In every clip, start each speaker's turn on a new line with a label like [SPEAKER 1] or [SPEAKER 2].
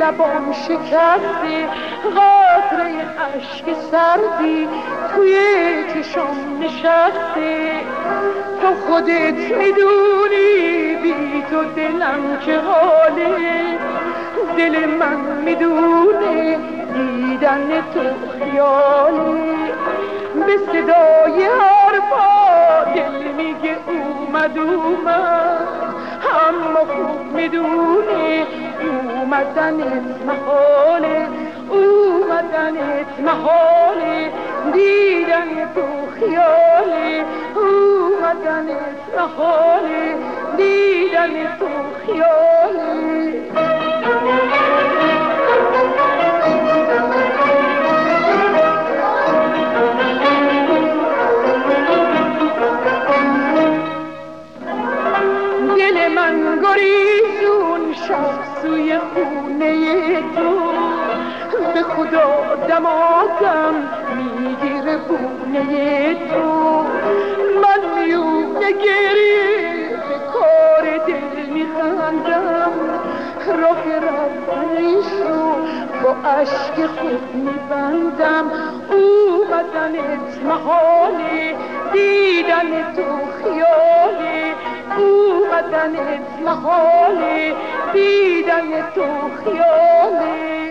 [SPEAKER 1] لبام شکسته، قطره اشک سردی توی چشام نشسته. تو خودت میدونی بی تو دلم چه حاله، دل من میدونه دیدن تو خیاله. به صدای حرفا دل میگه اومد، اما خوب میدونه اومدنت محاله، اومدنت محاله، دیدن تو خیاله، اومدنت محاله، دیدن تو خیاله. دل من گریزون شب سوی خونه تو، به خدا دمادم میگیره بونه تو. من میونه گریه به کار دل میخندم، راه رفتنشو با عشق خود میبندم. اومدنت محاله، دیدن تو خیاله، اومدنت محاله، دیدن تو خیاله.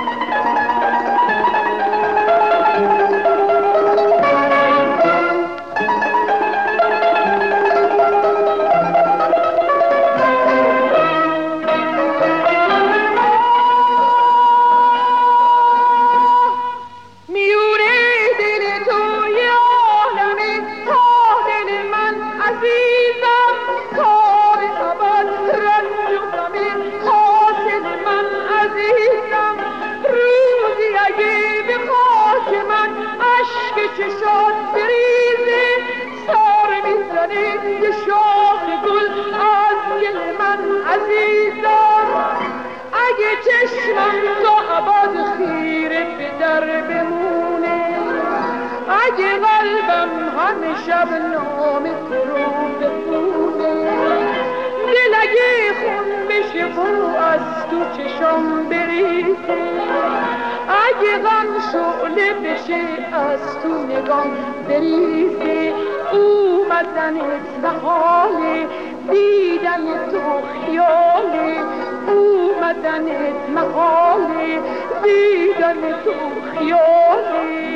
[SPEAKER 1] چشات بریزه سار میزنه یه شاخ گل از گل من عزیزم. اگه چشمم تا ابد خیره به در بمونه، اگه قلبم همه شب نام تو رو بخونه، دل اگه خون بشه و از تو چشام بریزه، اگه غم شعله بشه از تو نگام بریزه، اومدنت محاله، دیدن تو خیاله، اومدنت محاله، دیدن تو خیاله.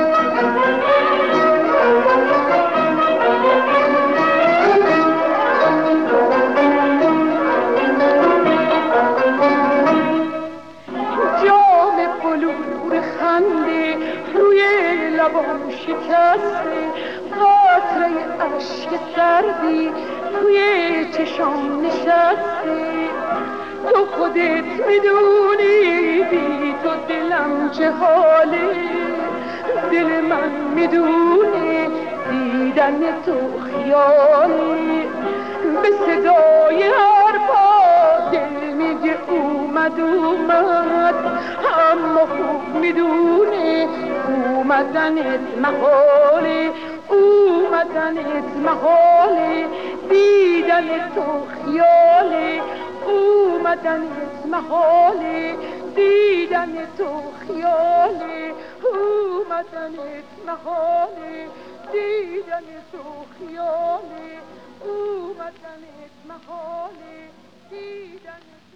[SPEAKER 1] خنده روی لبام شکسته، قطره اشک سردی توی چشام نشسته. تو خودت میدونی بی تو دلم چه حاله، دل من میدونه دیدن تو خیاله. به صدای حرفا دل میگه اومد، اما خوب میدونه اومدنت محاله، اومدنت محاله، دیدن تو خیاله، اومدنت محاله، دیدن تو خیاله، اومدنت محاله، دیدن تو خیاله، اومدنت محاله، دیدن